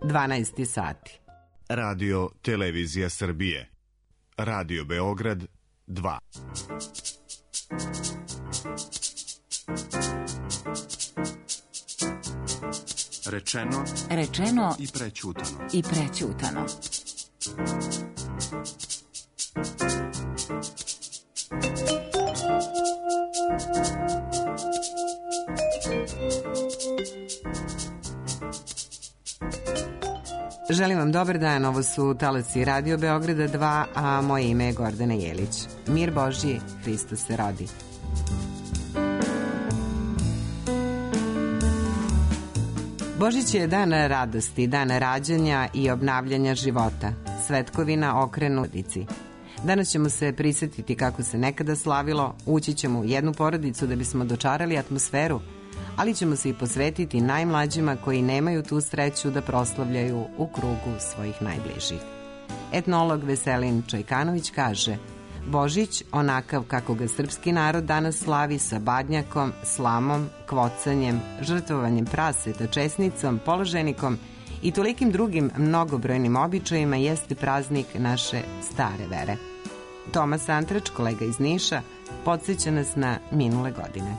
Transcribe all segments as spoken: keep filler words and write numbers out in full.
dvanaest sati. Radio Televizija Srbije. Radio Beograd dva. Rečeno, rečeno i prećutano. I prećutano. Želim vam dobar dan, ovo su talasi Radio Beograda dva, a moje ime je Gordana Jelić. Mir Božji, Hristos se rodi. Božić je dan radosti, dan rađanja i obnavljanja života, svetkovina okrenu dici. Danas ćemo se prisjetiti kako se nekada slavilo, ući ćemo u jednu porodicu da bismo dočarali atmosferu, ali ćemo se i posvetiti najmlađima koji nemaju tu sreću da proslavljaju u krugu svojih najbližih. Etnolog Veselin Čojkanović kaže: Božić, onakav kako ga srpski narod danas slavi sa badnjakom, slamom, kvocanjem, žrtvovanjem praseta, česnicom, položenikom i tolikim drugim mnogobrojnim običajima, jeste praznik naše stare vere. Tomas Antrač, kolega iz Niša, podsjeća nas na minule godine.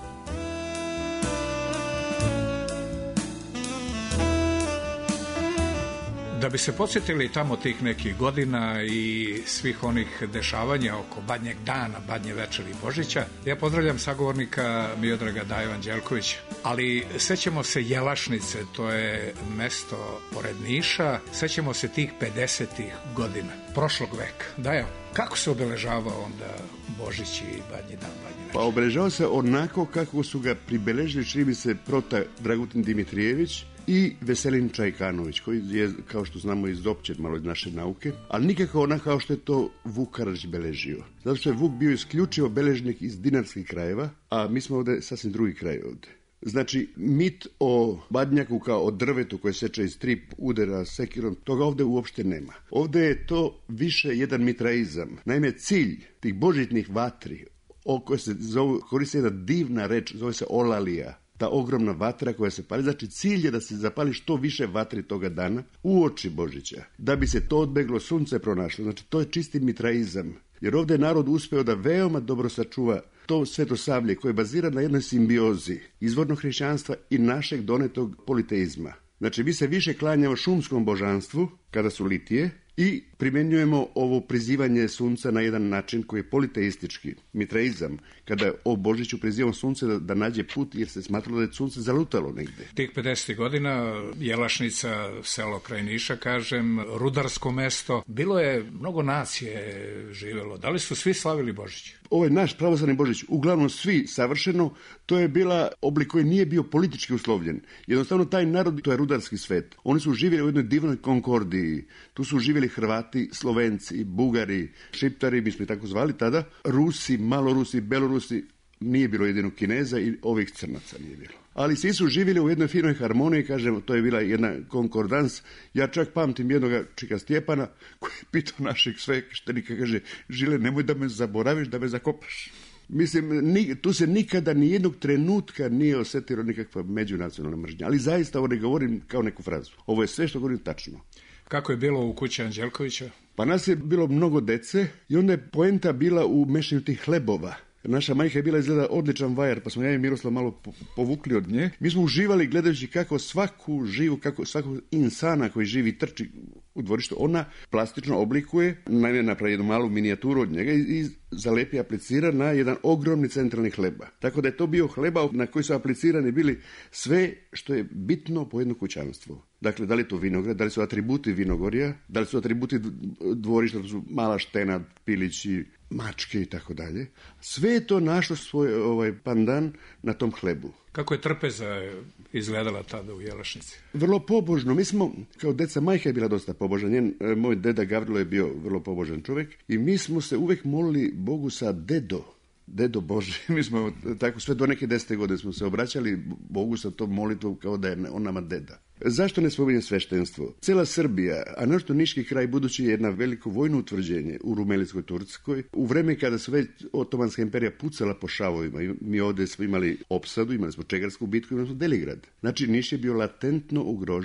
Da bi se podsjetili tamo tih nekih godina i svih onih dešavanja oko Badnjeg dana, Badnje večeri i Božića, ja pozdravljam sagovornika Miodraga Daju Anđelkovića. Ali sećamo se Jelašnice, to je mesto pored Niša, sećamo se tih pedesetih godina, prošlog veka. Dajo, kako se obeležava onda Božić i Badnji dan, Badnji večer? Pa obeležava se onako kako su ga pribeležili, čini mi se, prota Dragutin Dimitrijević i Veselin Čajkanović, koji je, kao što znamo, iz opće malo iz naše nauke, ali nikako ona kao što je to Vuk Karadžić beležio. Zato što je Vuk bio isključivo beležnik iz dinarskih krajeva, a mi smo ovde sasvim drugi kraj ovde. Znači, mit o badnjaku kao o drvetu koje seče iz tri udara sekirom, toga ovde uopšte nema. Ovde je to više jedan mitraizam. Naime, cilj tih božićnih vatri, o kojoj se zove, koristi jedna divna reč, zove se olalija, ta ogromna vatra koja se pali. Znači, cilj je da se zapali što više vatri toga dana u oči Božića, da bi se to odbeglo, sunce pronašlo. Znači, to je čisti mitraizam. Jer ovdje je narod uspeo da veoma dobro sačuva to svetosavlje koje je bazira na jednoj simbiozi izvornog hrišćanstva i našeg donetog politeizma. Znači, mi se više klanjamo šumskom božanstvu, kada su litije, i primjenjujemo ovo prizivanje sunca na jedan način koji je politeistički, mitraizam, kada o Božiću prizivamo sunce da, da nađe put, jer se smatralo da je sunce zalutalo negde. Tih pedesetih godina, Jelašnica, selo kraj Niša, kažem, rudarsko mesto, bilo je, mnogo nacije živelo. Da li su svi slavili Božić? Ovaj naš pravoslavni Božić, uglavnom svi savršeno, to je bila oblik koji nije bio politički uslovljen. Jednostavno, taj narod, to je rudarski svet. Oni su živjeli u jednoj divnoj konkordiji. Tu su živjeli Hrvati, Slovenci, Bugari, Šiptari, mi smo ih tako zvali tada, Rusi, Malorusi, Belorusi, nije bilo jedino Kineza i ovih Crnaca nije bilo. Ali svi su živjeli u jednoj finoj harmoniji, kažemo, to je bila jedna konkordans. Ja čak pamtim jednog čika Stjepana koji je pitao našeg sveštenika, kaže: Žile, nemoj da me zaboraviš, da me zakopaš. Mislim, ni, tu se nikada ni jednog trenutka nije osjetilo nikakva međunacionalna mržnja. Ali zaista ovo ne govorim kao neku frazu. Ovo je sve što govorim tačno. Kako je bilo u kući Anđelkovića? Pa nas je bilo mnogo dece i onda je poenta bila u mešanju tih hlebova. Naša majka je bila izgleda odličan vajar, pa smo ja i Miroslav malo povukli od nje. Mi smo uživali gledajući kako svaku živu, kako svaku insana koji živi trči u dvorištu, ona plastično oblikuje, naime napravi jednu malu minijaturu od njega i, i zalepi, aplicira na jedan ogromni centralni hleba. Tako da je to bio hleba na koji su aplicirani bili sve što je bitno po jedno kućanstvo. Dakle, da li je to vinograd, da li su atributi vinogorja, da li su atributi dvorišta, to su mala štena, pilići, mačke i tako dalje. Sve je to našlo svoj ovaj pandan na tom hlebu. Kako je trpeza izgledala tada u Jelašnici? Vrlo pobožno. Mi smo, kao deca, majka je bila dosta pobožna. Njen, moj deda Gavrilo je bio vrlo pobožan čovjek i mi smo se uvek molili Bogu sa dedo. Dedo Bože, mi smo tako sve do neke desete godine smo se obraćali Bogu sa tom molitvom kao da je on nama deda. Zašto ne spominjem sveštenstvo? Cela Srbija, a nešto Niški kraj, budući je jedna veliko vojno utvrđenje u Rumelickoj Turskoj, u vreme kada su već Otomanska imperija pucala po šavovima, mi ovdje smo imali opsadu, imali smo Čegarsku bitku, imali smo Deligrad. Znači, Niš je bio latentno ugrožen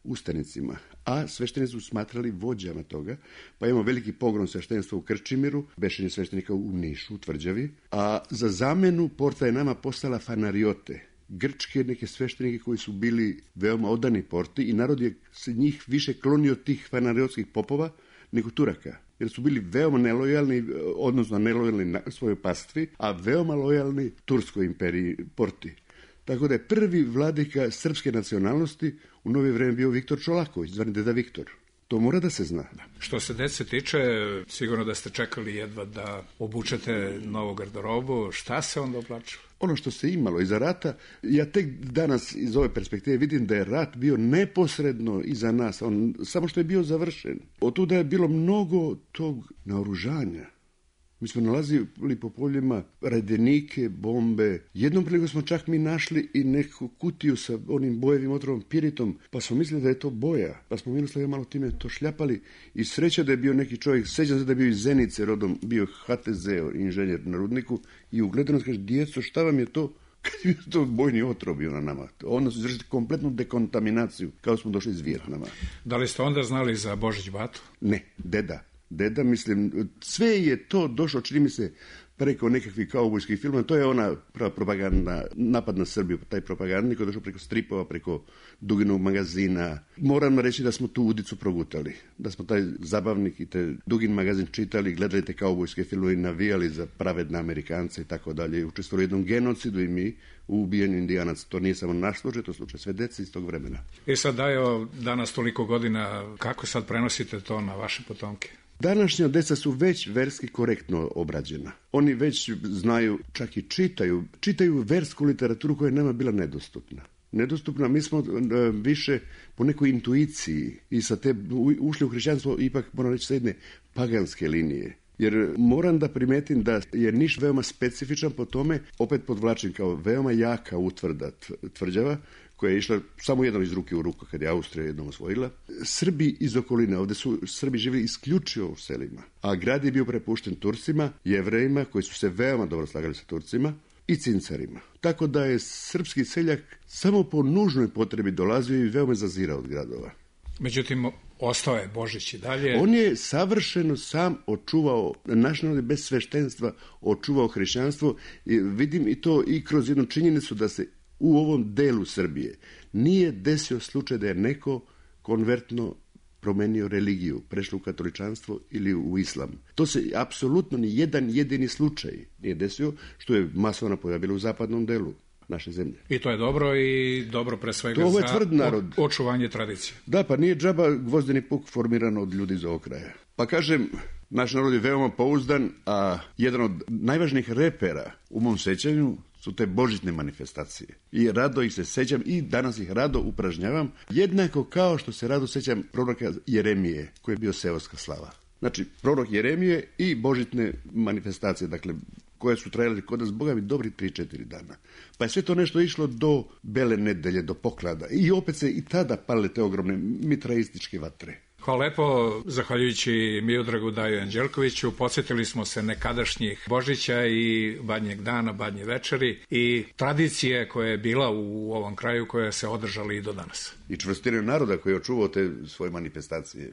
ustanicima, a sveštenici su smatrali vođama toga, pa imamo veliki pogrom sveštenstva u Krčimiru, bešenje sveštenika u Nišu, u Tvrđavi, a za zamenu Porta je nama postala Fanariote, grčke neke sveštenike koji su bili veoma odani Porti i narod je se njih više klonio tih fanariotskih popova nego Turaka, jer su bili veoma nelojalni, odnosno nelojalni na svojoj pastvi, a veoma lojalni Turskoj imperiji Porti. Tako da je prvi vladika srpske nacionalnosti u novije vreme bio Viktor Čolaković, zvani Deda Viktor. To mora da se zna. Što se dece tiče, sigurno da ste čekali jedva da obučete novu garderobu. Šta se onda oblačilo? Ono što se imalo iza rata, ja tek danas iz ove perspektive vidim da je rat bio neposredno iza nas, on, samo što je bio završen. Od tuda je bilo mnogo tog naoružanja. Mi smo nalazili po poljima redenike, bombe. Jednom priliku smo čak mi našli i neku kutiju sa onim bojevim otrovom piritom, pa smo mislili da je to boja. Pa smo Miroslav malo time to šljapali i sreća da je bio neki čovjek, sećam se da je bio iz Zenice rodom, bio H T Z, inženjer na rudniku, i ugledao nas kaže, djeco, šta vam je to? Kad je to bojni otrov bio na nama. Onda su izvršili kompletnu dekontaminaciju, kao smo došli iz Vijetnama. Da li ste onda znali za Božić Batu? Ne, deda. Deda, mislim, sve je to došlo, čini mi se, preko nekakvih kaubojskih filmova. To je ona prva propaganda, napad na Srbiju, taj propagandnik koji je došao preko stripova, preko Duginog magazina. Moram reći da smo tu udicu progutali. Da smo taj zabavnik i te Dugin magazin čitali, gledali te kaubojske filmove i navijali za pravedne Amerikance i tako dalje. Učestvovali u jednom genocidu i mi u ubijanju Indijanaca. To nije samo naš slučaj, to je slučaj sve dece iz tog vremena. I sad dajo danas toliko godina, kako sad prenosite to na vaše potomke? Današnja deca su već verski korektno obrađena. Oni već znaju, čak i čitaju, čitaju versku literaturu koja je nama bila nedostupna. Nedostupna, mi smo više po nekoj intuiciji i sa te ušli u hrišćanstvo ipak, moram reći, sa jedne paganske linije. Jer moram da primetim da je Niš veoma specifičan po tome, opet podvlačim kao veoma jaka utvrda tvrđava, koja je išla samo jednom iz ruke u ruku kad je Austrija jednom osvojila. Srbi iz okoline, ovdje su Srbi živjeli isključivo u selima, a grad je bio prepušten Turcima, Jevrejima, koji su se veoma dobro slagali sa Turcima, i Cincarima. Tako da je srpski seljak samo po nužnoj potrebi dolazio i veoma zazirao od gradova. Međutim, ostao je Božić i dalje. On je savršeno sam očuvao, naš narod bez sveštenstva očuvao hrišćanstvo, i vidim i to i kroz jednu činjenicu da se u ovom delu Srbije nije desio slučaj da je neko konvertno promenio religiju, prešlo u katoličanstvo ili u islam. To se apsolutno ni jedan jedini slučaj nije desio, što je masovna pojavila u zapadnom delu naše zemlje. I to je dobro i dobro pre svega to za je tvrd narod. Očuvanje tradicije. Da, pa nije džaba gvozdeni puk formiran od ljudi iz ovog kraja. Pa kažem, naš narod je veoma pouzdan, a jedan od najvažnijih repera u mom sećanju su te božićne manifestacije. I rado ih se sećam i danas ih rado upražnjavam, jednako kao što se rado sećam proroka Jeremije, koji je bio seoska slava. Znači, prorok Jeremije i božićne manifestacije, dakle, koje su trajale kod nas, boga mi, dobri tri četiri dana. Pa je sve to nešto išlo do Bele nedelje, do poklada. I opet se i tada palile te ogromne mitraističke vatre. Hvala lepo, zahvaljujući Miodragu Daju Anđelkoviću, podsjetili smo se nekadašnjih Božića i Badnjeg dana, Badnje večeri i tradicije koja je bila u ovom kraju, koja se održala i do danas. I čvrstinu naroda koji je očuvao te svoje manifestacije.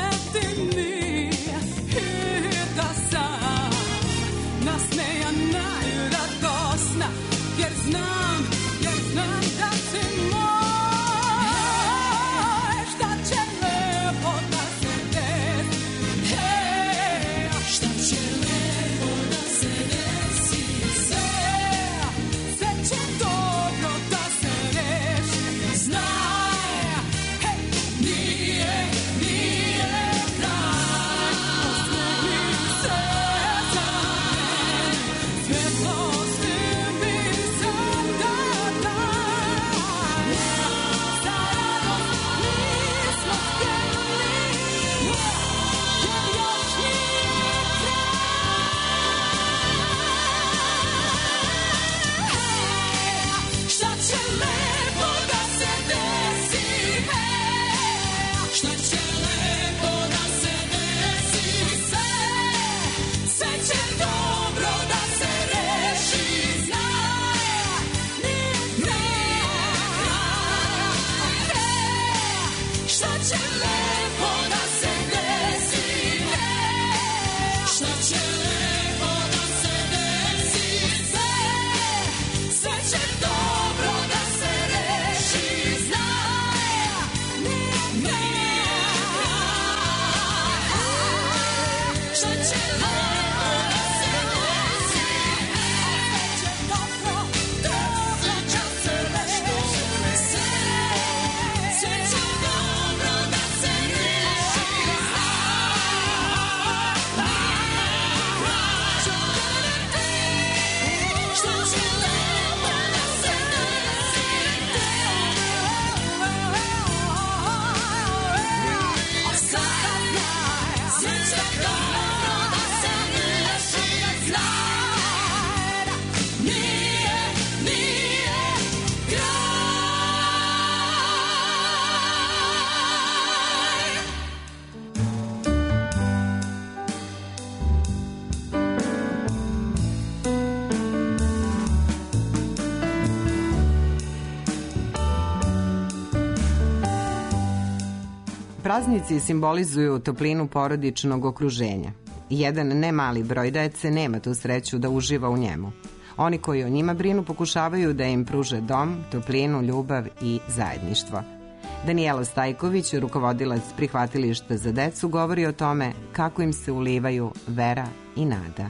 Praznici simbolizuju toplinu porodičnog okruženja. Jedan ne mali broj dece nema tu sreću da uživa u njemu. Oni koji o njima brinu pokušavaju da im pruže dom, toplinu, ljubav i zajedništvo. Danijela Stajković, rukovodilac prihvatilišta za decu, govori o tome kako im se ulivaju vera i nada.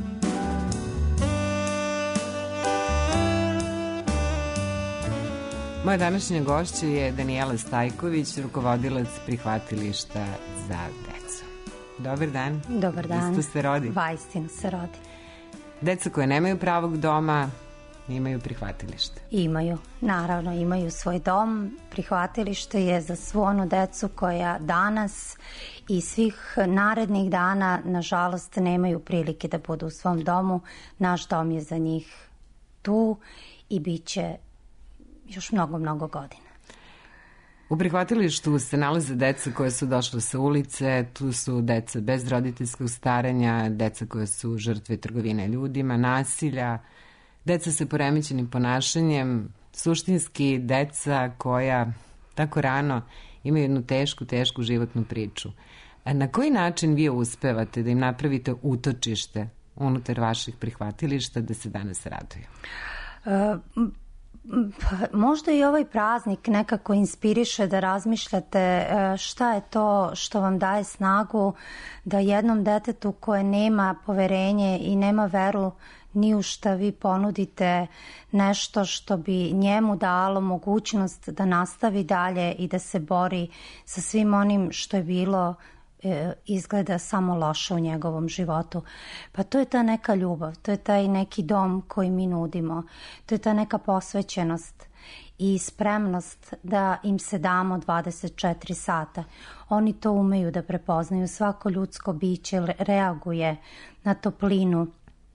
Moja današnja gošća je Danijela Stajković, rukovodilac prihvatilišta za decu. Dobar dan. Dobar dan. Isto se rodi. Vaistinu se rodi. Deca koje nemaju pravog doma imaju prihvatilište. Imaju, naravno, imaju svoj dom. Prihvatilište je za svu onu decu koja danas i svih narednih dana, nažalost, nemaju prilike da budu u svom domu. Naš dom je za njih tu i bit će još mnogo, mnogo godina. U prihvatilištu se nalaze deca koje su došle sa ulice, tu su deca bez roditeljskog staranja, deca koje su žrtve trgovine ljudima, nasilja, deca sa poremećenim ponašanjem, suštinski deca koja tako rano imaju jednu tešku, tešku životnu priču. A na koji način vi uspevate da im napravite utočište unutar vaših prihvatilišta da se danas raduju? Uh, Možda i ovaj praznik nekako inspiriše da razmišljate šta je to što vam daje snagu da jednom detetu koje nema poverenje i nema veru ni u šta vi ponudite nešto što bi njemu dalo mogućnost da nastavi dalje i da se bori sa svim onim što je bilo izgleda samo loše u njegovom životu. Pa to je ta neka ljubav, to je taj neki dom koji mi nudimo, to je ta neka posvećenost i spremnost da im se damo dvadeset četiri sata. Oni to umeju da prepoznaju, svako ljudsko biće reaguje na toplinu,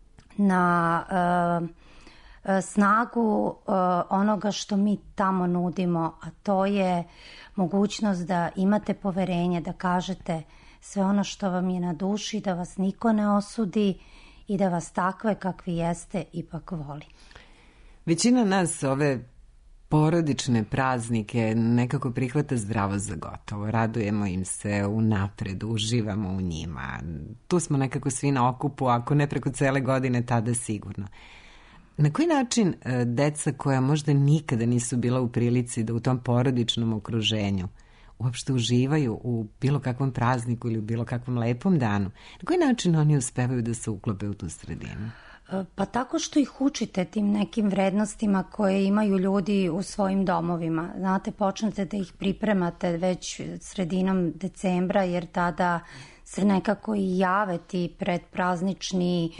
na uh, snagu uh, onoga što mi tamo nudimo, a to je mogućnost da imate poverenje, da kažete sve ono što vam je na duši, da vas niko ne osudi i da vas takve kakvi jeste ipak voli. Većina nas ove porodične praznike nekako prihvata zdravo za gotovo. Radujemo im se unapred, uživamo u njima. Tu smo nekako svi na okupu, ako ne preko cele godine, tada sigurno. Na koji način deca koja možda nikada nisu bila u prilici da u tom porodičnom okruženju uopšte uživaju u bilo kakvom prazniku ili u bilo kakvom lepom danu, na koji način oni uspevaju da se uklope u tu sredinu? Pa tako što ih učite tim nekim vrednostima koje imaju ljudi u svojim domovima. Znate, počnete da ih pripremate već sredinom decembra, jer tada se nekako i jave ti predpraznični,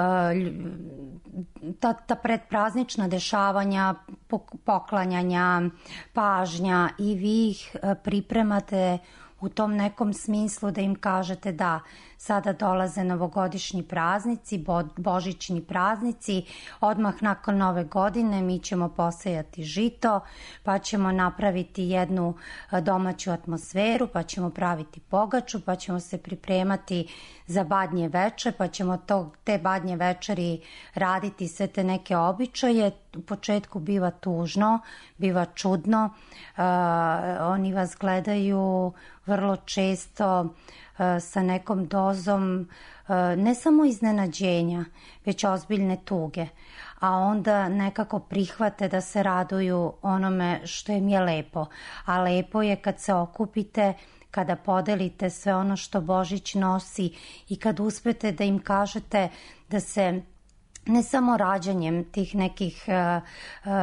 ta, ta predpraznična dešavanja, poklanjanja, pažnja, i vi ih pripremate u tom nekom smislu da im kažete da sada dolaze novogodišnji praznici, bo, božićni praznici, odmah nakon nove godine mi ćemo posejati žito, pa ćemo napraviti jednu domaću atmosferu, pa ćemo praviti pogaču, pa ćemo se pripremati za badnje veče, pa ćemo to, te badnje večeri raditi sve te neke običaje. U početku biva tužno, biva čudno, uh, oni vas gledaju vrlo često uh, sa nekom dozom uh, ne samo iznenađenja, već ozbiljne tuge, a onda nekako prihvate da se raduju onome što im je lepo. A lepo je kad se okupite, kada podelite sve ono što Božić nosi i kad uspete da im kažete da se ne samo rađanjem tih nekih uh, uh,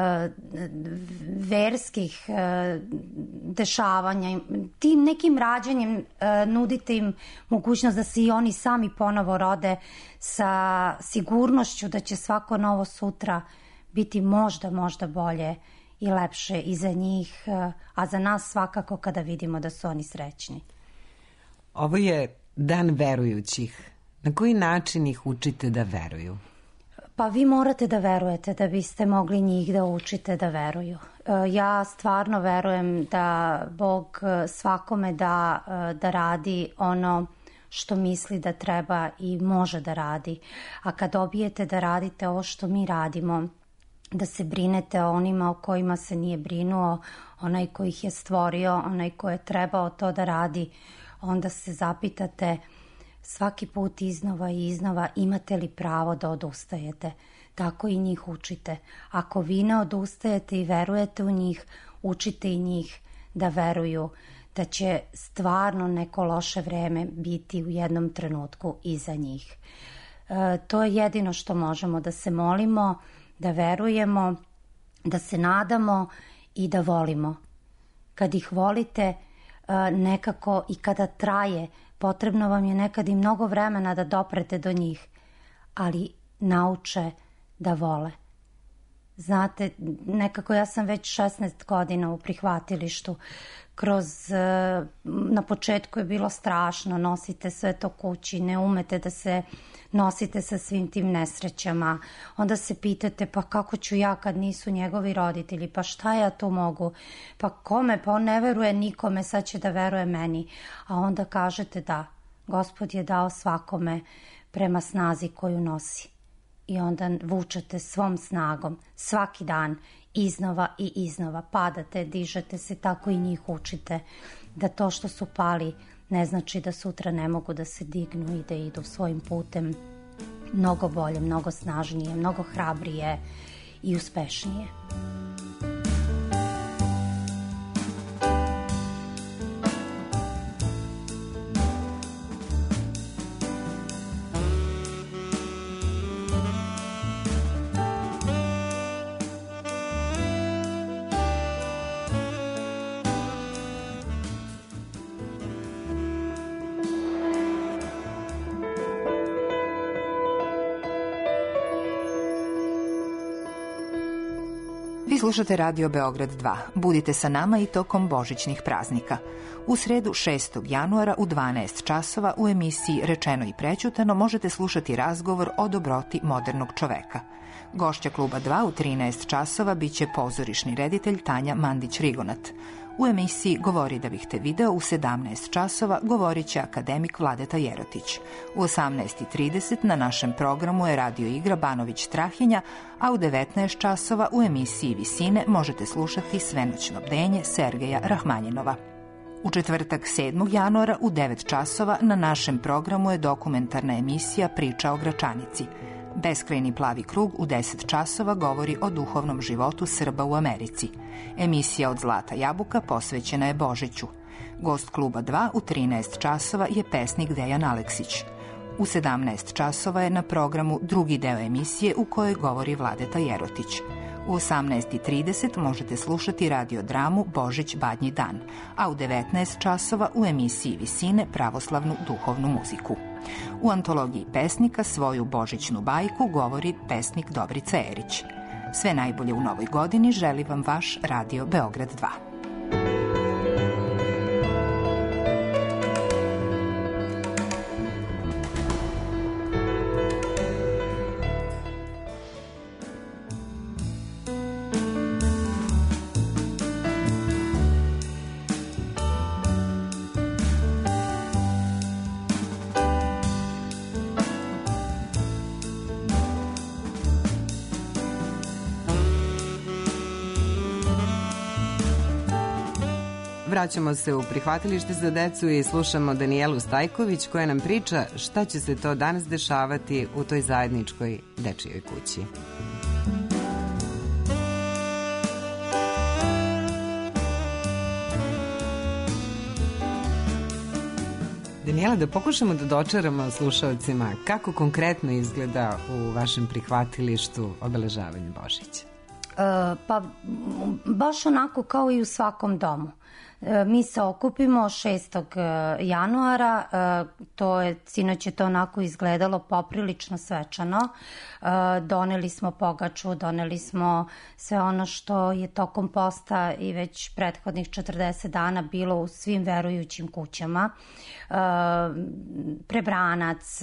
verskih uh, dešavanja, tim nekim rađanjem uh, nudite im mogućnost da se i oni sami ponovo rode sa sigurnošću da će svako novo sutra biti možda, možda bolje i lepše i za njih, uh, a za nas svakako kada vidimo da su oni srećni. Ovo je dan verujućih. Na koji način ih učite da veruju? Pa vi morate da verujete da biste mogli njih da učite da veruju. Ja stvarno verujem da Bog svakome da, da radi ono što misli da treba i može da radi. A kad dobijete da radite ovo što mi radimo, da se brinete o onima o kojima se nije brinuo, onaj koji ih je stvorio, onaj koji je trebao to da radi, onda se zapitate svaki put iznova i iznova imate li pravo da odustajete. Tako i njih učite. Ako vi ne odustajete i verujete u njih, učite i njih da veruju da će stvarno neko loše vreme biti u jednom trenutku iza njih. E, to je jedino što možemo, da se molimo, da verujemo, da se nadamo i da volimo. Kad ih volite, e, nekako i kada traje, potrebno vam je nekad i mnogo vremena da doprete do njih, ali nauče da vole. Znate, nekako ja sam već šesnaest godina u prihvatilištu. Kroz, na početku je bilo strašno, nosite sve to kući, ne umete da se nosite sa svim tim nesrećama. Onda se pitate, pa kako ću ja kad nisu njegovi roditelji, pa šta ja tu mogu, pa kome, pa on ne veruje nikome, sad će da veruje meni. A onda kažete da, Gospod je dao svakome prema snazi koju nosi. I onda vučete svom snagom svaki dan iznova i iznova. Padate, dižete se, tako i njih učite da to što su pali ne znači da sutra ne mogu da se dignu i da idu svojim putem mnogo bolje, mnogo snažnije, mnogo hrabrije i uspešnije. Vi slušate Radio Beograd dva. Budite sa nama i tokom božićnih praznika. U sredu šestog januara u dvanaest časova u emisiji Rečeno i prećutano možete slušati razgovor o dobroti modernog čoveka. Gošća Kluba dva u trinaest časova biće pozorišni reditelj Tanja Mandić-Rigonat. U emisiji Govori da bih te video u sedamnaest časova govorit će akademik Vladeta Jerotić. U osamnaest i trideset na našem programu je radio igra Banović Strahinja, a u devetnaest časova u emisiji Visine možete slušati Svenoćno bdenje Sergeja Rahmanjinova. U četvrtak sedmog januara u devet časova na našem programu je dokumentarna emisija Priča o Gračanici. Beskrajni plavi krug u deset časova govori o duhovnom životu Srba u Americi. Emisija Od zlata jabuka posvećena je Božiću. Gost kluba dva u trinaest časova je pesnik Dejan Aleksić. U sedamnaest časova je na programu drugi deo emisije u kojoj govori Vladeta Jerotić. U osamnaest i trideset možete slušati radiodramu Božić Badnji dan, a u devetnaest časova u emisiji Visine pravoslavnu duhovnu muziku. U antologiji pesnika svoju božićnu bajku govori pesnik Dobrica Erić. Sve najbolje u novoj godini želi vam vaš Radio Beograd dva. Vraćamo se u prihvatilište za decu i slušamo Danijelu Stajković koja nam priča šta će se to danas dešavati u toj zajedničkoj dečijoj kući. Danijela, da pokušamo da dočaramo slušalcima kako konkretno izgleda u vašem prihvatilištu obeležavanje Božića. E, pa baš onako kao i u svakom domu. Mi se okupimo šestog januara, to je, sinoć je to onako izgledalo poprilično svečano. Doneli smo pogaču, doneli smo sve ono što je tokom posta i već prethodnih četrdeset dana bilo u svim verujućim kućama. Prebranac,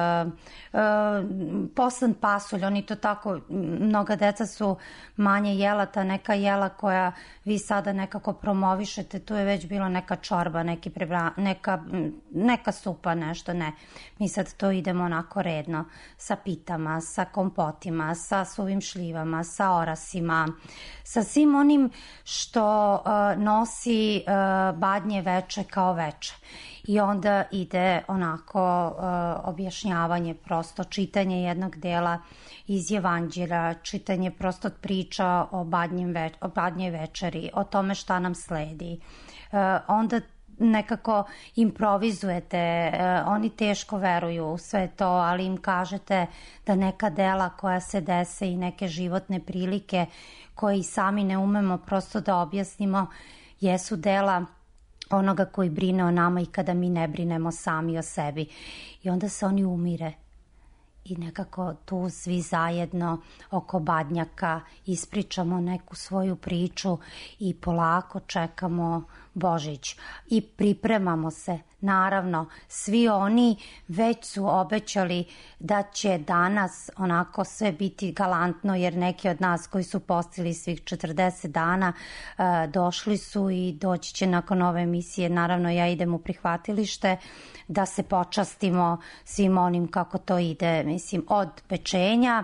poslan pasulj, oni to tako, mnoga deca su manje jela, ta neka jela koja vi sada nekako promovišete, tu je već bilo neka čorba, neki prebra, neka, neka supa, nešto, ne. Mi sad to idemo onako redno, sa pitama, sa kompotima, sa suvim šljivama, sa orasima, sa svim onim što uh, nosi uh, badnje veče kao veče. I onda ide onako uh, objašnjavanje, prosto čitanje jednog dela iz Jevanđelja, čitanje prosto priča o badnjem več, o badnjoj večeri, o tome šta nam sledi. Uh, onda nekako improvizujete, uh, oni teško veruju u sve to, ali im kažete da neka dela koja se dese i neke životne prilike koje i sami ne umemo prosto da objasnimo jesu dela onoga koji brine o nama i kada mi ne brinemo sami o sebi. I onda se oni umire i nekako tu svi zajedno oko badnjaka ispričamo neku svoju priču i polako čekamo Božić i pripremamo se. Naravno, svi oni već su obećali da će danas onako sve biti galantno, jer neki od nas koji su postili svih četrdeset dana došli su i doći će nakon ove emisije. Naravno, ja idem u prihvatilište da se počastimo svim onim kako to ide. Mislim, od pečenja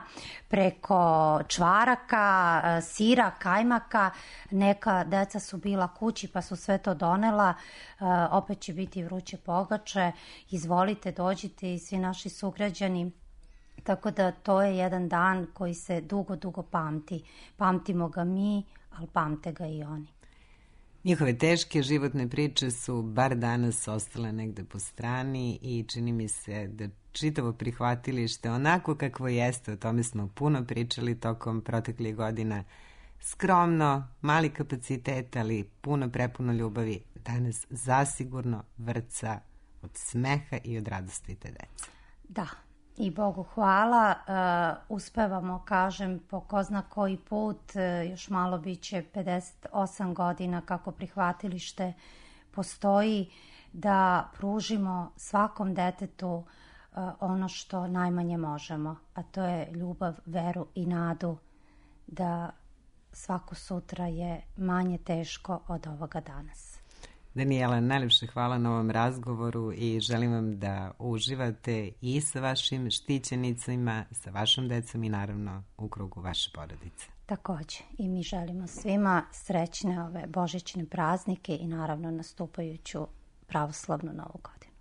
preko čvaraka, sira, kajmaka. Neka deca su bila kući pa su sve to donela. Opet će biti vruće pogače. Izvolite, dođite i svi naši sugrađani. Tako da to je jedan dan koji se dugo, dugo pamti. Pamtimo ga mi, ali pamte ga i oni. Njihove teške životne priče su bar danas ostale negde po strani i čini mi se da čitavo prihvatilište onako kakvo jeste, o tome smo puno pričali tokom proteklih godina, skromno, mali kapacitet, ali puno prepuno ljubavi, danas zasigurno vrca od smeha i od radosti te dece. Da, i Bogu hvala, uh, uspevamo, kažem, po ko zna koji put, uh, još malo biće pedeset osam godina kako prihvatilište postoji, da pružimo svakom detetu uh, ono što najmanje možemo, a to je ljubav, veru i nadu da svako sutra je manje teško od ovoga danas. Danijela, najljepše hvala na ovom razgovoru i želim vam da uživate i sa vašim štićenicima, sa vašom decom i naravno u krugu vaše porodice. Takođe, i mi želimo svima srećne ove božićne praznike i naravno nastupajuću pravoslavnu novu godinu.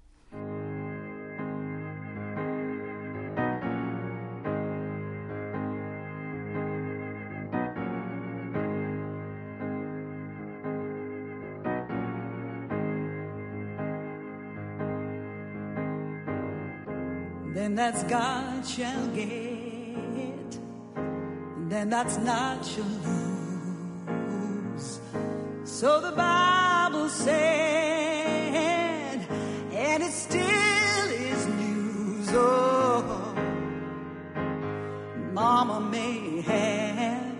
Then that's God shall get, then that's not shall lose. So the Bible said, and it still is news. Oh, Mama may have,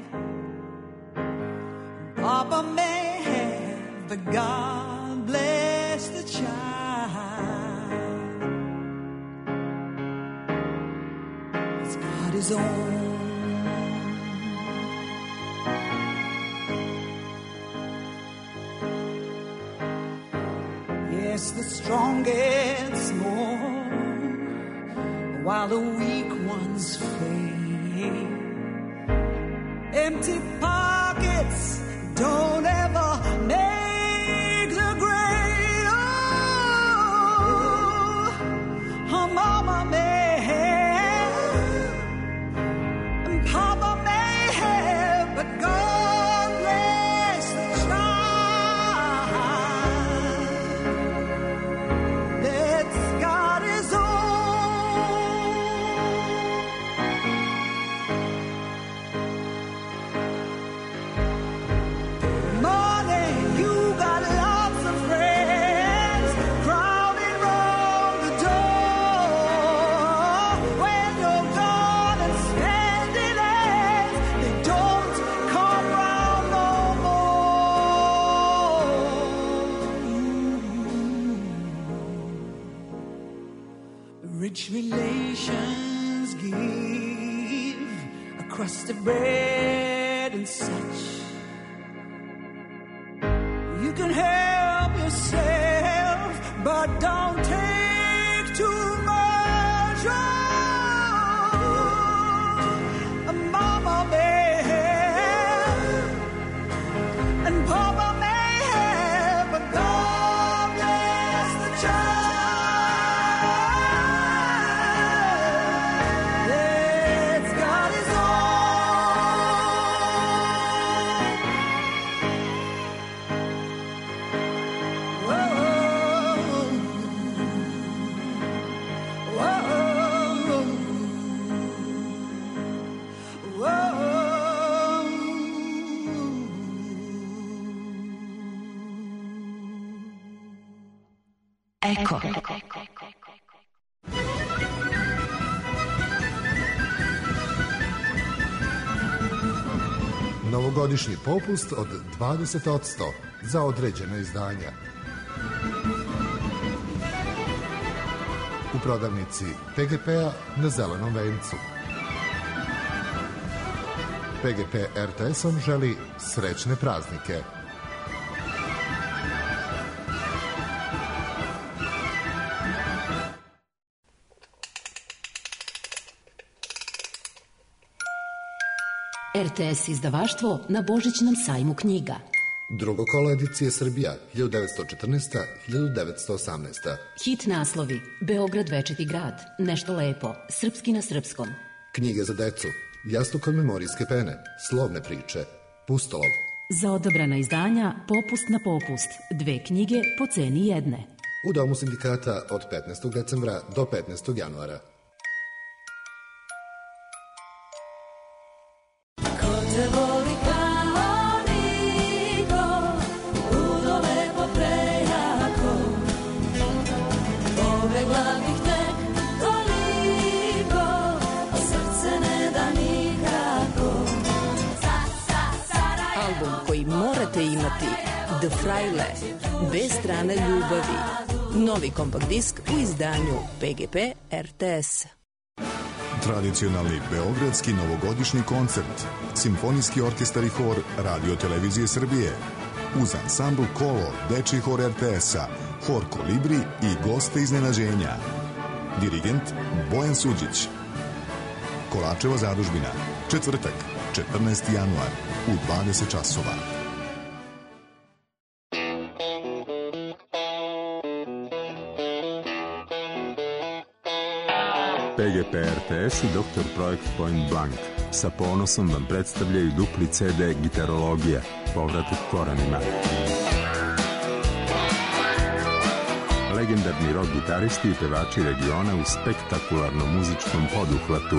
Papa may have, but God bless the child. His own. Yes, the strong get small while the weak ones fade. Empty pockets don't ever make the grade. Oh, her mama may Papa may have, but God bless the child that's got his own. Money, you got lots of friends crowding round the door. When you're gone and spend it, don't come round no more. Rich relations give a crust of bread and such. You can help yourself, but don't take too much. Oh, Mama may have, and Papa may have, but God bless the child that's got his own. Whoa. Eko. Novogodišnji popust od dvadeset posto za određena izdanja. U prodavnici P G P-a na Zelenom vencu. P G P R T S-om želi srećne praznike. R T S izdavaštvo na Božićnom sajmu knjiga. Drugo kolo edicije Srbija, hiljadu devetsto četrnaesta do hiljadu devetsto osamnaesta. Hit naslovi: Beograd večiti grad, Nešto lepo, Srpski na srpskom. Knjige za decu, Jastuk od memorijske pene, Slovne priče, Pustolov. Za odabrana izdanja Popust na popust, dve knjige po ceni jedne. U Domu sindikata od petnaestog decembra do petnaestog januara. Morate imati The Fraile, Bez strane ljubavi. Novi kompakt disk u izdanju P G P R T S. Tradicionalni beogradski novogodišnji koncert, Simfonijski orkestar i hor Radio Televizije Srbije, uz ansambl Kolo, Dečiji hor er te esa, hor Kolibri i goste iznenađenja. Dirigent Bojan Suđić. Kolačeva zadužbina, četvrtak, četrnaesti januar, u dvadeset časova. P G P R T S i doktor Projekt Point Blank sa ponosom vam predstavljaju dupli ce de Gitarologija, povratak korenima. Legendarni rock gitaristi i pevači regiona u spektakularnom muzičkom poduhvatu.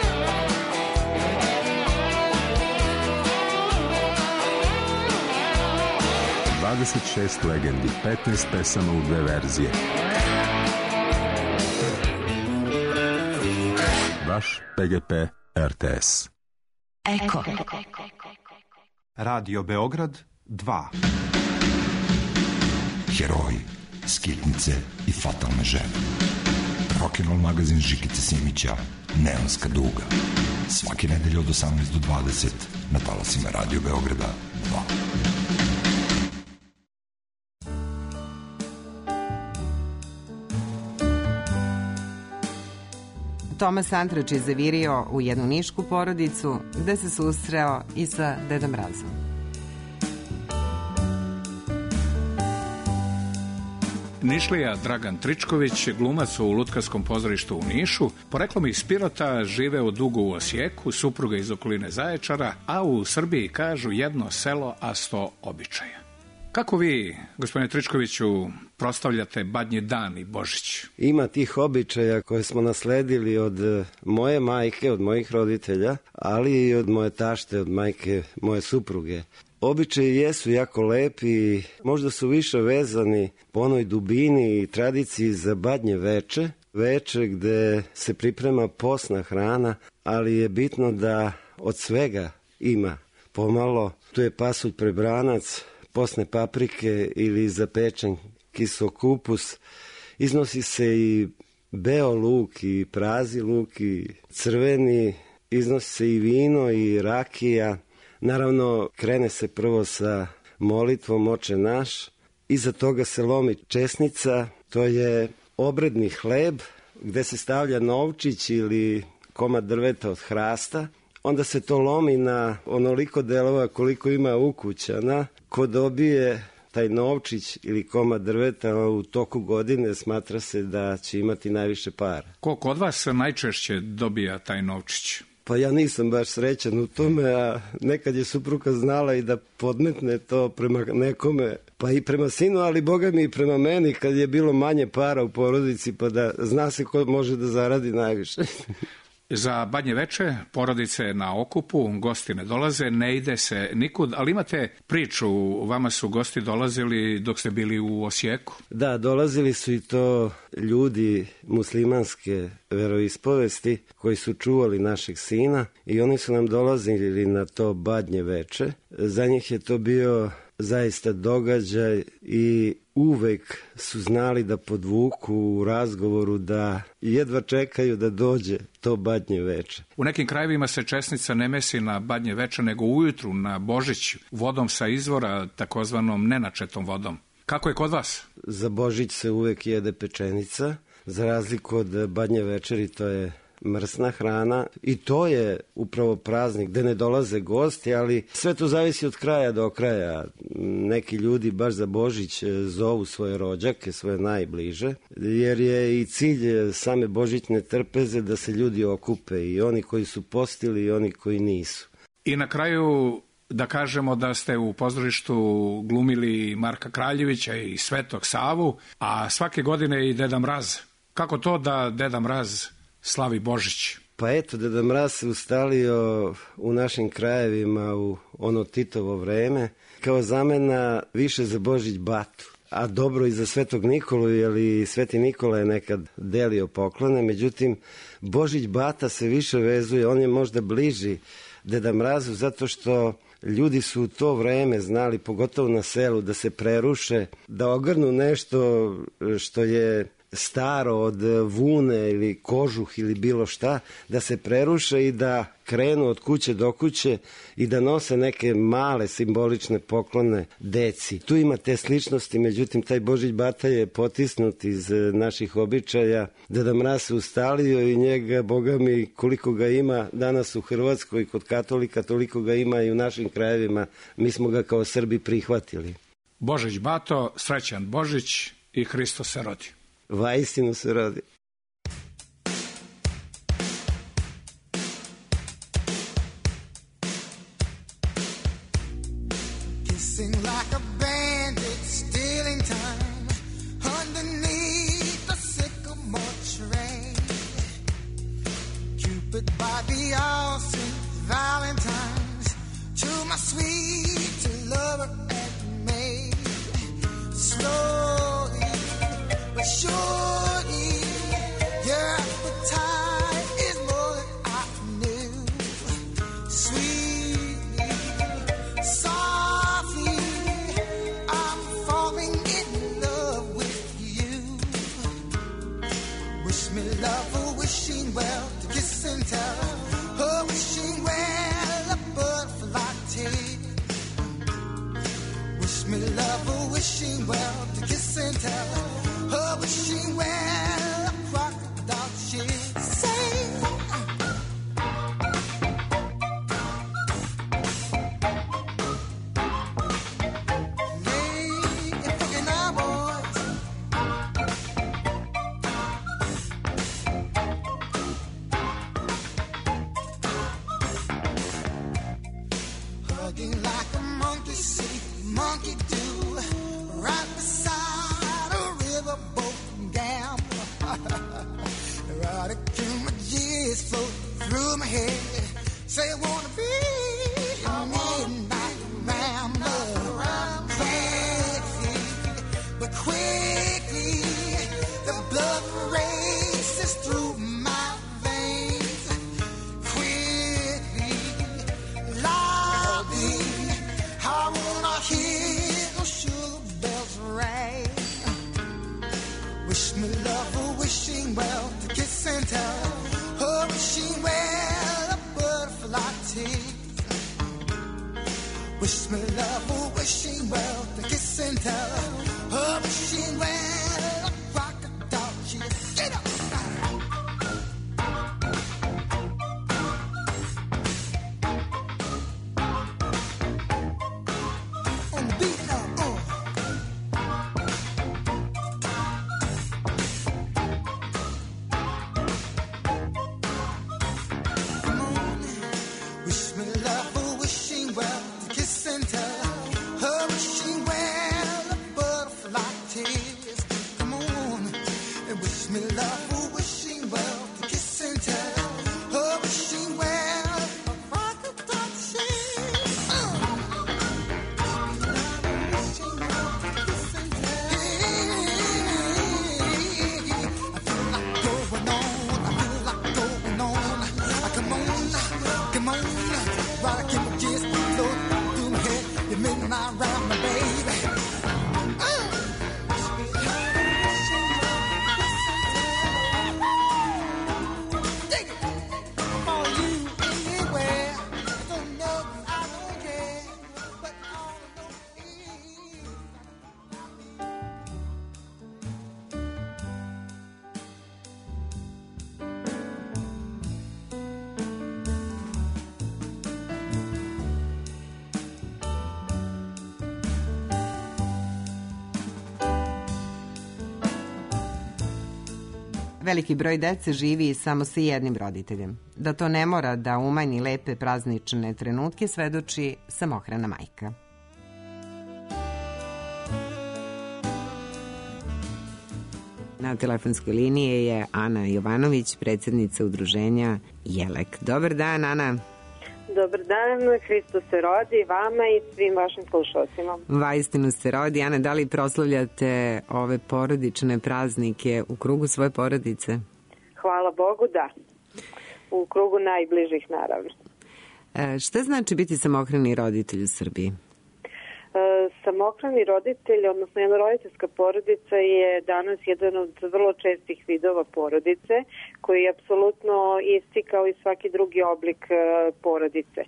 dvadeset šest legendi, petnaest pesama u dve verzije. Vaš P G P R T S. Eko. Radio Beograd dva. Heroji, skitnice i fatalne žene. Rock'n'roll magazin Žikice Simića, Neonska duga. Svake nedelje od osamnaest do dvadeset na talasima Radio Beograda dva. Tomas Antrač je zavirio u jednu nišku porodicu gde se susreo i sa Deda Mrazom. Nišlija Dragan Tričković, glumac u Lutkarskom pozorištu u Nišu, poreklom iz Pirota, živeo dugo u Osijeku, supruga iz okoline Zaječara, a u Srbiji kažu jedno selo, a sto običaja. Kako vi, gospodine Tričkoviću, proslavljate Badnji dan i Božić? Ima tih običaja koje smo nasledili od moje majke, od mojih roditelja, ali i od moje tašte, od majke moje supruge. Običaji jesu jako lepi, možda su više vezani po onoj dubini i tradiciji za Badnje veče, veče gde se priprema posna hrana, ali je bitno da od svega ima pomalo. Tu je pasulj prebranac, posne paprike ili zapečen kiso kupus. Iznosi se i beo luk i prazi luk i crveni, iznosi se i vino i rakija. Naravno, krene se prvo sa molitvom Oče naš, iza toga se lomi česnica, to je obredni hleb gde se stavlja novčić ili komad drveta od hrasta. Onda se to lomi na onoliko delova koliko ima ukućana. Ko dobije taj novčić ili komad drveta u toku godine, smatra se da će imati najviše para. Ko kod vas najčešće dobija taj novčić? Pa ja nisam baš srećan u tome, a nekad je supruga znala i da podmetne to prema nekome, pa i prema sinu, ali boga mi i prema meni kad je bilo manje para u porodici, pa da zna se ko može da zaradi najviše. Za Badnje veče porodice na okupu, gosti ne dolaze, ne ide se nikud, ali imate priču, vama su gosti dolazili dok ste bili u Osijeku? Da, dolazili su i to ljudi muslimanske veroispovesti koji su čuvali našeg sina i oni su nam dolazili na to Badnje veče. Za njih je to bio zaista događaj i uvek su znali da podvuku u razgovoru da jedva čekaju da dođe to Badnje veče. U nekim krajevima se česnica ne mesi na Badnje veče, nego ujutru na Božić vodom sa izvora, takozvanom nenačetom vodom. Kako je kod vas? Za Božić se uvek jede pečenica, za razliku od Badnje večeri, to je mrsna hrana i to je upravo praznik gde ne dolaze gosti, ali sve to zavisi od kraja do kraja. Neki ljudi baš za Božić zovu svoje rođake, svoje najbliže, jer je i cilj same božićne trpeze da se ljudi okupe, i oni koji su postili i oni koji nisu. I na kraju da kažemo da ste u pozorištu glumili Marka Kraljevića i Svetog Savu, a svake godine i Deda Mraz. Kako to da Deda Mraz slavi Božić? Pa eto, Deda Mraz se ustalio u našim krajevima u ono Titovo vreme kao zamena više za Božić Batu, a dobro i za Svetog Nikolu, jer i Sveti Nikola je nekad delio poklone. Međutim, Božić Bata se više vezuje, on je možda bliži Deda Mrazu zato što ljudi su u to vreme znali, pogotovo na selu, da se preruše, da ogrnu nešto što je staro od vune ili kožuh ili bilo šta, da se preruše i da krenu od kuće do kuće i da nose neke male simbolične poklone deci. Tu ima te sličnosti, međutim taj Božić Bata je potisnut iz naših običaja. Deda Mraz se ustalio i njega, boga mi, koliko ga ima danas u Hrvatskoj kod katolika, toliko ga ima i u našim krajevima. Mi smo ga kao Srbi prihvatili. Božić Bato, srećan Božić i Hristo se rodi. Vaistinu se rodi. Kissing like a bandit, stealing time underneath the sycamore tree. Cupid by the all Saint Valentine's to my sweet lover and maid. Slowly but surely, your appetite is more than I knew. Sweetly, softly, I'm falling in love with you. Wish me love, oh, wishing well, to kiss and tell. Oh, wishing well, a butterfly tea. Wish me love, oh, wishing well, to kiss and tell. Oh, wishing well, a crocodile she'd say. Hey, you're thinking now, boys. Hugging like a monkey see, monkey do, right beside a riverboat gambler. Right through my years float through my head. Say I wanna be a midnight rambler. Quickly, but quickly, the blood races through my veins. Quickly, loudly, I wanna hear those sugar bells ring. Wish me love, oh, wishing well, to kiss and tell. Oh, wishing well, a butterfly tea. Wish me love, oh, wishing well, to kiss and tell. Oh, wishing well, a crocodile cheese. Get up! On the beat now, oh. Wish me love, oh, wishing well, to kiss and tell. Oh, wishing well, a butterfly tears. Come on, and wish me love, oh, wishing well, to kiss and tell. Oh, wishing well, a crocodile tears. Uh. Wishing well, to kiss and tell. I feel like going on, I feel like going on. I come on, come on, right, keep my kiss float through my head. You make my round, my baby. Uh. Dig it. For you anywhere. I don't know, I don't care, but all I know is Veliki broj dece živi samo sa jednim roditeljem. Da to ne mora da umanji lepe praznične trenutke svedoči samohrana majka. Na telefonskoj liniji je Ana Jovanović, predsjednica udruženja Jelek. Dobar dan, Ana. Dobar dan, Hristo se rodi vama i svim vašim slušalcima. Vaistinu se rodi. Ana, da li proslavljate ove porodične praznike u krugu svoje porodice? Hvala Bogu, da. U krugu najbližih, naravno. E, šta znači biti samohrani roditelj u Srbiji? E, samohrani roditelj, odnosno jednoroditeljska porodica je danas jedan od vrlo čestih vidova porodice koji je apsolutno isti kao i svaki drugi oblik e, porodice. E,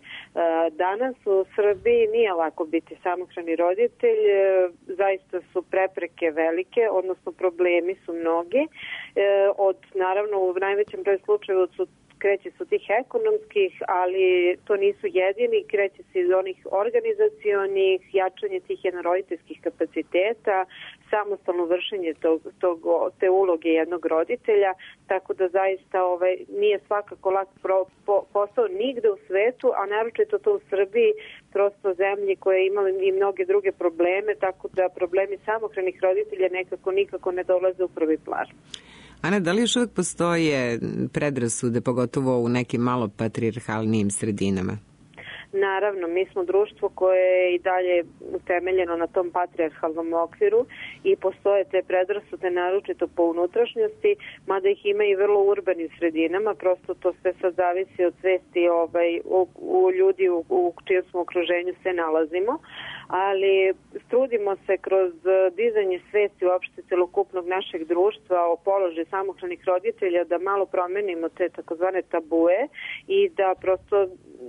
danas u Srbiji nije lako biti samohrani roditelj, e, zaista su prepreke velike, odnosno problemi su mnogi. E, od, naravno, u najvećem broju slučajeva su kreće su tih ekonomskih, ali to nisu jedini, kreće se iz onih organizacionih, jačanje tih jednoroditeljskih kapaciteta, samostalno vršenje tog, tog, te uloge jednog roditelja, tako da zaista ovaj, nije svakako lak pro, po, posao nigde u svetu, a naročito to u Srbiji, prosto zemlji koje imali i mnoge druge probleme, tako da problemi samohranih roditelja nekako nikako ne dolaze u prvi plan. Ana, da li još uvijek postoje predrasude, pogotovo u nekim malo patrijarhalnijim sredinama? Naravno, mi smo društvo koje je i dalje utemeljeno na tom patrijarhalnom okviru i postoje te predrasude naročito po unutrašnjosti, mada ih ima i vrlo urbanim sredinama, prosto to sve sad zavisi od svesti ovaj, u, u ljudi u, u čijem smo okruženju se nalazimo, ali trudimo se kroz dizanje svesti uopšte celokupnog našeg društva o položaju samohranih roditelja da malo promenimo te takozvane tabue i da prosto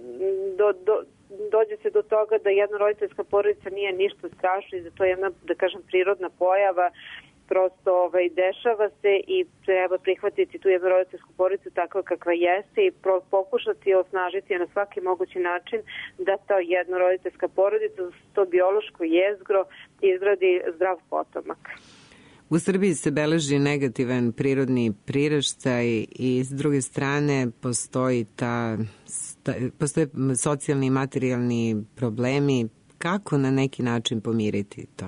do, do, dođe se do toga da jednoroditeljska porodica nije ništa strašno i da to je jedna, da kažem, prirodna pojava, prosto ovaj, dešava se i treba prihvatiti tu jednoroditeljsku porodicu takva kakva jeste i pro, pokušati osnažiti je na svaki mogući način da ta jednoroditeljska porodica, to biološko jezgro, izgradi zdrav potomak. U Srbiji se beleži negativan prirodni priraštaj i s druge strane postoji ta, postoje socijalni i materijalni problemi. Kako na neki način pomiriti to?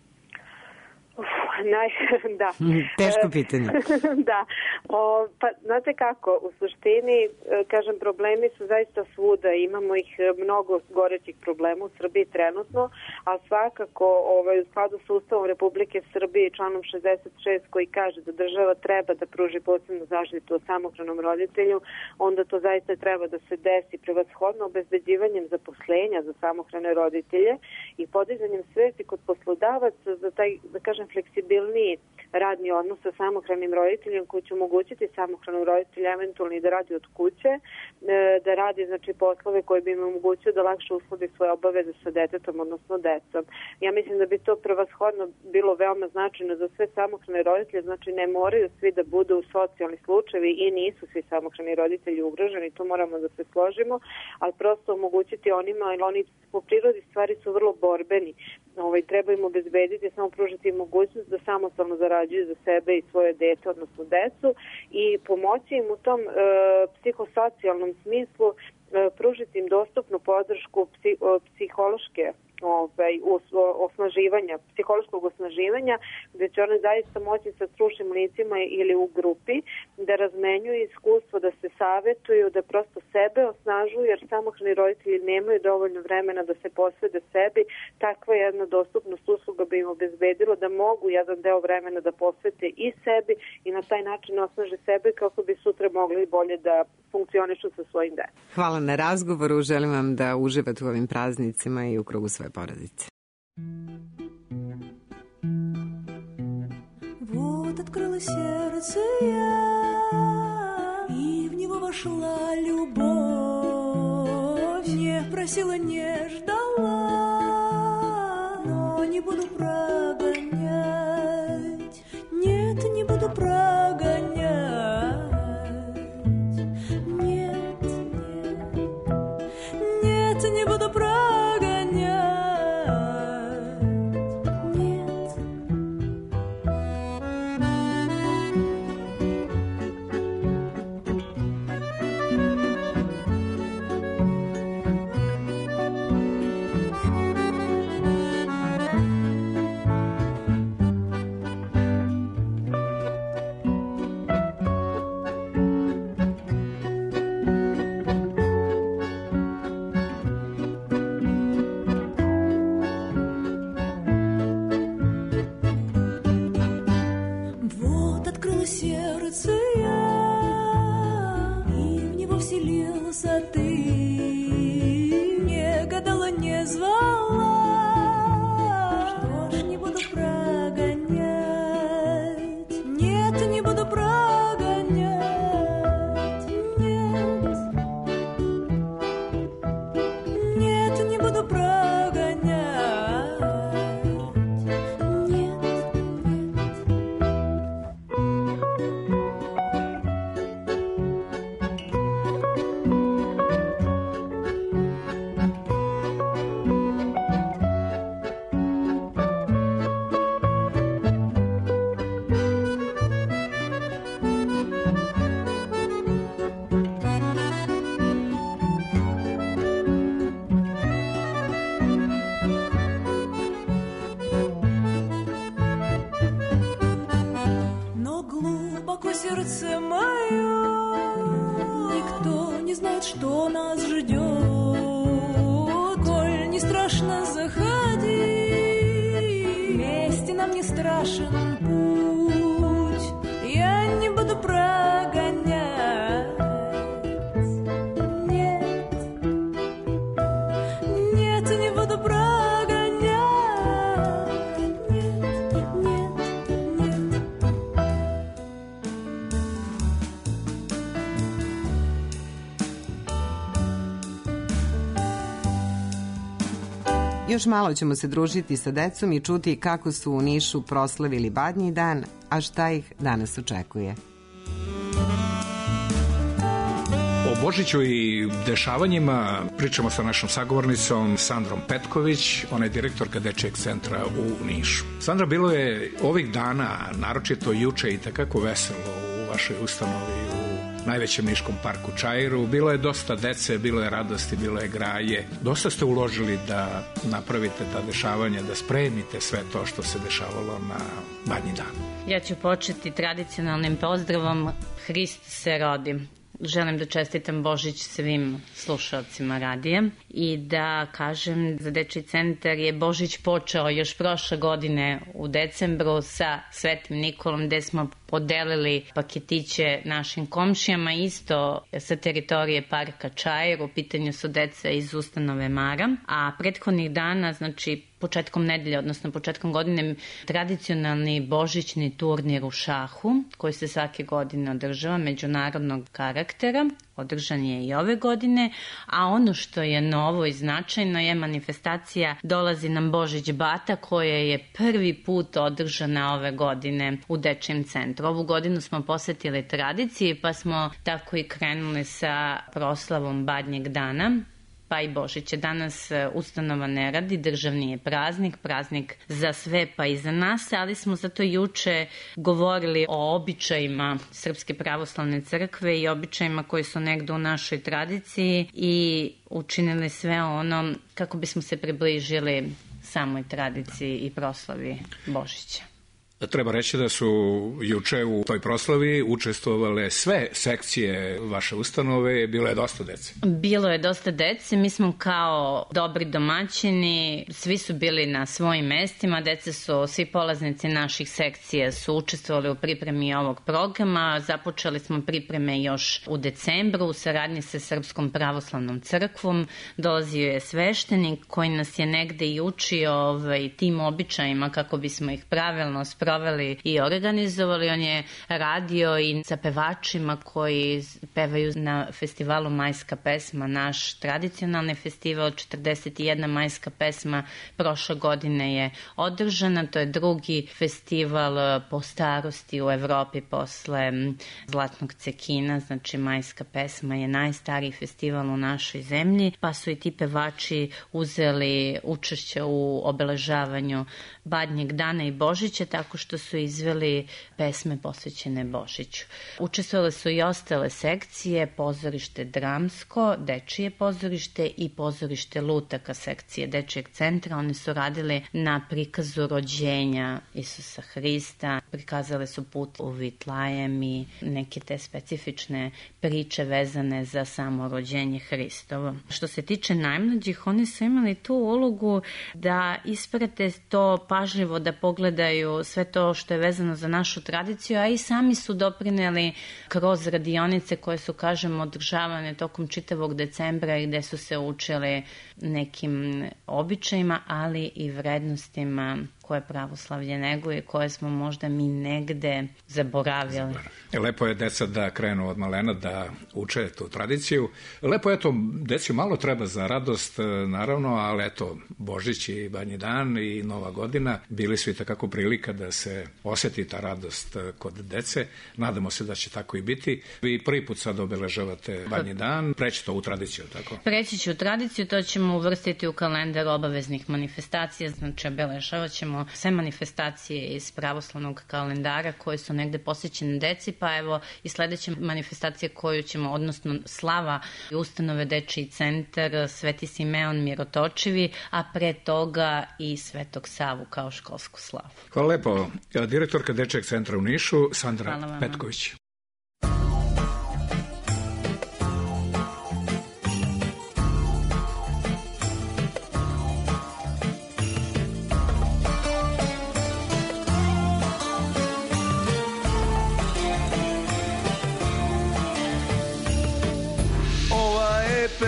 Naj, da. Teško pitanje. Da. O, pa, znate kako, u suštini, kažem, problemi su zaista svuda. Imamo ih mnogo gorećih problema u Srbiji trenutno, a svakako ovaj, u skladu sa Ustavom Republike Srbije članom šezdeset šest koji kaže da država treba da pruži posebnu zaštitu o samohranom roditelju, onda to zaista treba da se desi prevashodno obezbeđivanjem zaposlenja za samohrane roditelje i podizanjem svesti kod poslodavaca za taj, da kažem, fleksibilnost radni odnos sa samohranim roditeljem koji će omogućiti samohranom roditelju eventualno i da radi od kuće, da radi znači poslove koje bi im omogućio da lakše usladi svoje obaveze sa detetom, odnosno decom. Ja mislim da bi to prevashodno bilo veoma značajno za sve samohrane roditelje, znači ne moraju svi da budu u socijalni slučajevi i nisu svi samohrani roditelji ugroženi, to moramo da se složimo, ali prosto omogućiti onima, jer oni po prirodi stvari su vrlo borbeni. Ovaj, treba im obezbediti, samo pružiti mogućnost da samostalno zarađuju za sebe i svoje dete, odnosno decu i pomoći im u tom e, psihosocijalnom smislu, e, pružiti im dostupnu podršku psi, o, psihološke ovaj, osnaživanja, psihološkog osnaživanja, gde će one zaista moći sa stručnim licima ili u grupi da razmenjuju iskustvo, da se savetuju, da prosto sebe osnažuju, jer samohrani roditelji nemaju dovoljno vremena da se posvete sebi. Takva jedna dostupnost usluga bi im obezbedilo da mogu jedan deo vremena da posvete i sebi i na taj način osnaže sebe kako bi sutra mogli bolje da funkcionišu sa svojim decom. Hvala na razgovoru, želim vam da uživate u ovim praznicima i u krugu svoje porodice. Вот открыла сердце я, и в него вошла любовь. Не просила, не ждала, но не буду прогонять. Нет, не буду прогонять. Нет, нет, нет, не буду прогонять. Сердце я, и в него вселился ты. Не гадала, не звала, Тихо сердце мое, никто не знает, что нас ждет. Коль не страшно, заходи, вместе нам не страшен путь. Я не буду прогонять. Нет, нет, не буду прогонять. Нет, нет, нет. Još malo ćemo se družiti sa decom i čuti kako su u Nišu proslavili Badnji dan, a šta ih danas očekuje. O Božiću i dešavanjima pričamo sa našom sagovornicom Sandrom Petković, ona je direktorka Dečijeg centra u Nišu. Sandra, bilo je ovih dana, naročito juče, i takako veselo u vašoj ustanovi u najvećem niškom parku Čairu. Bilo je dosta dece, bilo je radosti, bilo je graje. Dosta ste uložili da napravite ta dešavanja, da spremite sve to što se dešavalo na Badnji dan. Ja ću početi tradicionalnim pozdravom Hrist se rodi. Želim da čestitam Božić svim slušalcima radija i da kažem za Dečiji centar je Božić počeo još prošle godine u decembru sa Svetim Nikolom, gde smo podelili paketiće našim komšijama isto sa teritorije parka Čair. U pitanju su deca iz ustanove Mara, a prethodnih dana, znači početkom nedelje, odnosno početkom godine, tradicionalni božićni turnir u šahu, koji se svake godine održava, međunarodnog karaktera, održan je i ove godine, a ono što je novo i značajno je manifestacija Dolazi nam Božić Bata, koja je prvi put održana ove godine u Dečijem centru. Ovu godinu smo posetili tradiciji, pa smo tako i krenuli sa proslavom Badnjeg dana, pa i Božića. Danas ustanova ne radi, državni je praznik, praznik za sve pa i za nas, ali smo zato juče govorili o običajima Srpske pravoslavne crkve i običajima koji su negde u našoj tradiciji i učinili sve ono kako bismo se približili samoj tradiciji i proslavi Božića. Treba reći da su juče u toj proslavi učestvovale sve sekcije vaše ustanove, bilo je dosta dece. Bilo je dosta dece, mi smo kao dobri domaćini, svi su bili na svojim mestima, dece su, svi polaznici naših sekcija su učestvovali u pripremi ovog programa, započeli smo pripreme još u decembru u saradnji sa Srpskom pravoslavnom crkvom, dolazio je sveštenik koji nas je negde i učio ovaj, tim običajima kako bismo ih pravilno sproveli i organizovali. On je radio i sa pevačima koji pevaju na festivalu Majska pesma, naš tradicionalni festival, četrdeset jedna majska pesma prošle godine je održana, to je drugi festival po starosti u Evropi posle Zlatnog cekina, znači majska pesma je najstariji festival u našoj zemlji, pa su i ti pevači uzeli učešće u obeležavanju Badnjeg dana i Božića tako što su izveli pesme posvećene Božiću. Učestvovale su i ostale sekcije, pozorište dramsko, Dečije pozorište i pozorište lutaka sekcije Dečijeg centra. Oni su radili na prikazu rođenja Isusa Hrista, prikazale su put u Vitlajem i neke te specifične priče vezane za samo rođenje Hristovo. Što se tiče najmlađih, oni su imali tu ulogu da isprate to pažljivo, da pogledaju sve to što je vezano za našu tradiciju, a i sami su doprineli kroz radionice koje su, kažem, održavane tokom čitavog decembra i gde su se učili nekim običajima, ali i vrednostima koje pravoslavlje neguje, koje smo možda mi negde zaboravili. Lepo je deca da krenu od malena da uče tu tradiciju. Lepo je to, deci malo treba za radost, naravno, ali eto, Božić i Badnji dan i Nova godina bili su i takako prilika da se osjeti ta radost kod dece. Nadamo se da će tako i biti. Vi prvi put sad obeležavate Badnji dan, preći to u tradiciju, tako? Preći ću u tradiciju, to ćemo uvrstiti u kalendar obaveznih manifestacija, znači obeležavat ćemo sve manifestacije iz pravoslavnog kalendara koje su negde posvećene deci, pa evo i sledeća manifestacija koju ćemo, odnosno slava ustanove Dečiji centar, Sveti Simeon Mirotočivi, a pre toga i Svetog Savu kao školsku slavu. Hvala lepo. Direktorka Dečijeg centra u Nišu, Sandra Petković.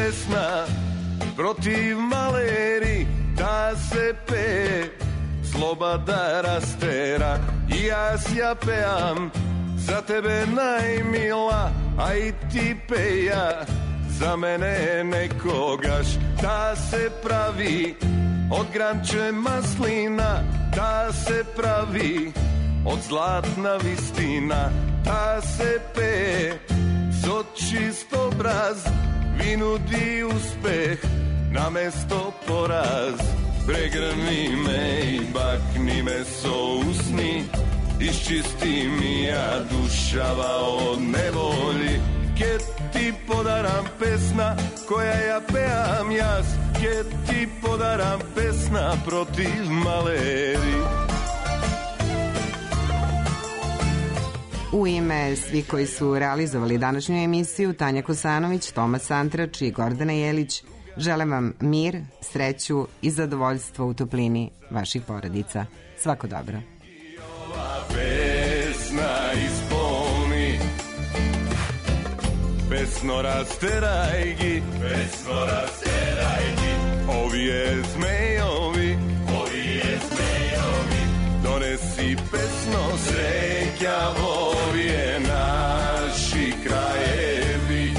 pesna protiv maleri, ta se pe, sloboda rastera. I ja ja pejam za tebe najmila, a i ti peja za mene nekogaš. Ta se pravi od granče maslina, ta se pravi od zlatna vistina. Ta se pe so čist obraz, vinudi uspeh na mesto poraz. Pregrni me i bakni me so usni, iščisti mi ja dušava od nevolji. Kje ti podaram pesna koja ja pejam jas, kje ti podaram pesna protiv maleri. U ime svih koji su realizovali današnju emisiju, Tanja Kosanović, Tomas Antrač i Gordana Jelić, želim vam mir, sreću i zadovoljstvo u toplini vaših porodica. Svako dobro. Ova pesna ispolni, pesno rasterajgi, pesno rasterajgi. Ovi je zmejovi, ovi je zmejovi, donesi pesno srećavo, ovi je naši krajevi.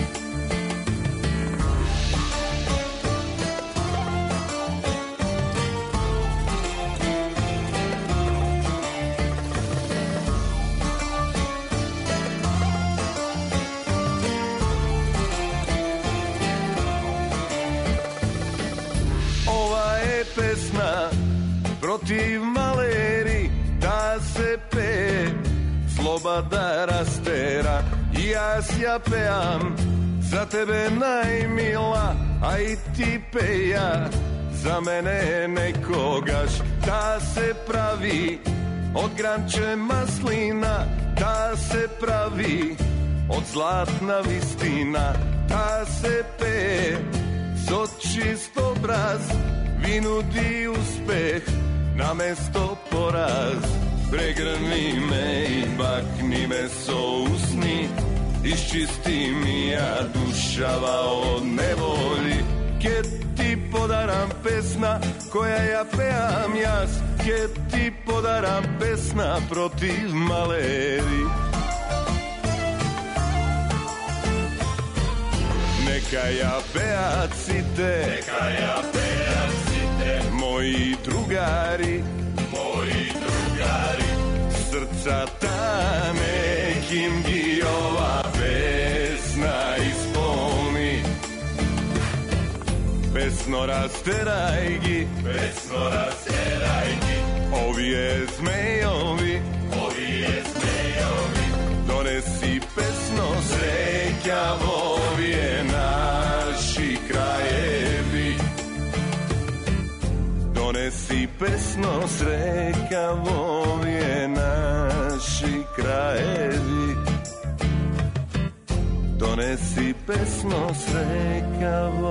Pesna protiv maleri, ta se pe, sloboda rastera. I ja ja pejam za tebe najmila, a i ti peja za mene nekogaš. Ta se pravi od granče maslina, ta se pravi od zlatna vistina. Ta se pe so čist obraz, vinudi uspeh na mesto poraz. Pregrni me i bakni me so usni, iščisti mi ja dušava od nevolji. Kje ti podaram pesna koja ja pejam jas, kje ti podaram pesna protiv maleri. Neka ja pejacite, neka ja pejacite, moji drugari, moji drugari, srca ta nekim gi ova pesna ispolni. Pesno rasterajgi, pesno rasterajgi, ovi je zmejovi, ovi je zmejovi, donesi pesno srećavo, ovi je naši krajevi. Donesi pesno srećavo, ovi je naši krajevi. Donesi pesno srećavo.